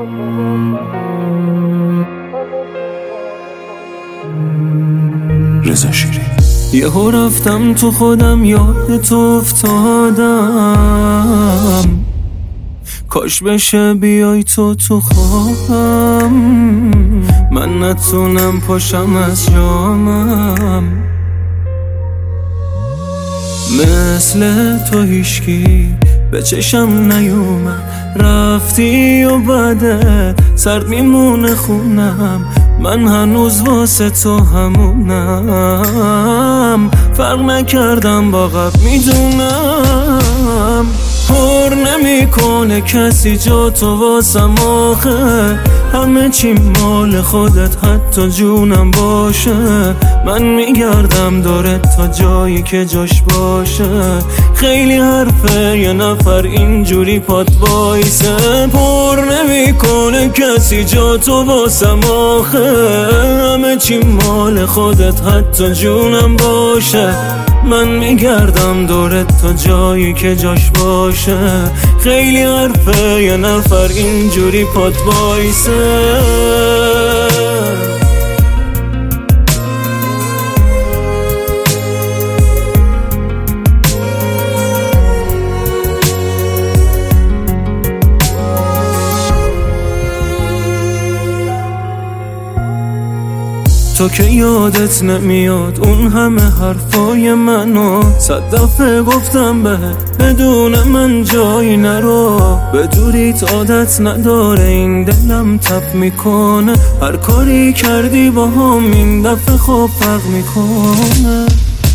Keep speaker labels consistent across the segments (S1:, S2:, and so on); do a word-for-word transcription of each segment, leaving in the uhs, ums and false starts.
S1: رضا شیرین. یهو رفتم تو خودم، یاد تو افتادم، کاش بشه بیای تو تو خوابم، من نتونم پاشم از جامم. مثل تو هیشکی به چشم نیومد، رفتی و بعدت سرد میمونه خونم، من هنوز واسه تو همونم، فرق نکردم با قبل میدونم. پر نمیکنه کسی جا تو واسم آخه، همه چی مال خودت حتی جونم باشه، من میگردم دورت تا جایی که جاش باشه، خیلی حرفه یه نفر اینجوری پات وایسه. پر نمیکنه کسی جا تو واسم آخه، همه چی مال خودت حتی جونم باشه، من میگردم دورت تا جایی که جاش باشه، خیلی حرفه یه نفر اینجوری پات وایسه. تو که یادت نمیاد اون همه حرفای منو، صد دفعه گفتم بهت بدون من جایی نرو، به دوریت عادت نداره این دلم تپ میکنه، هر کاری کردی با هم این دفعه خوب فرق میکنه.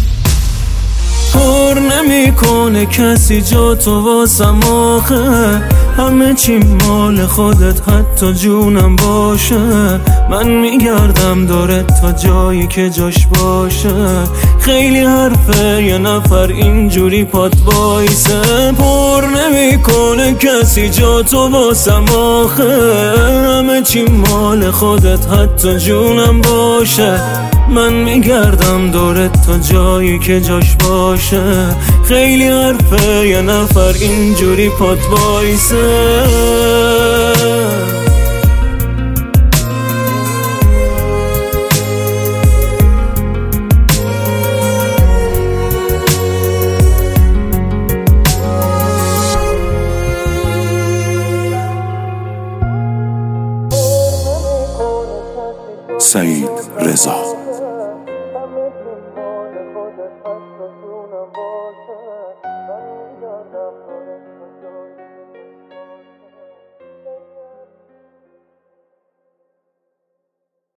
S1: پر نمیکنه کسی جا تو واسم آخه، همه چی مال خودت حتی جونم باشه، من میگردم دورت تا جایی که جاش باشه، خیلی حرفه یه نفر اینجوری پات وایسه. پر نمیکنه کسی جا تو واسم آخه، همه چی مال خودت حتی جونم باشه، من میگردم دورت تا جایی که جاش باشه، خیلی حرفه یه نفر اینجوری پات وایسه.
S2: سعید رضا.